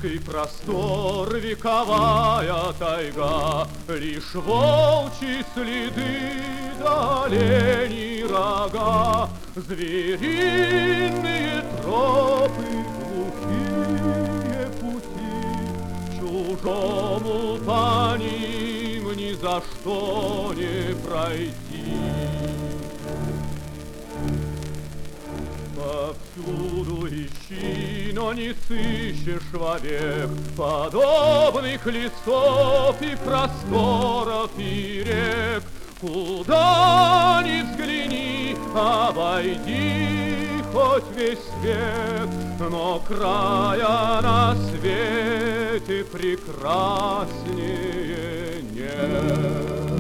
Русский простор, вековая тайга, лишь волчьи следы да оленьи рога, звериные тропы, глухие пути, чужому по ним ни за что не пройти. Повсюду ищи, но не сыщешь вовек подобных лесов и просторов и рек. Куда ни взгляни, обойди хоть весь свет, но края на свете прекраснее нет.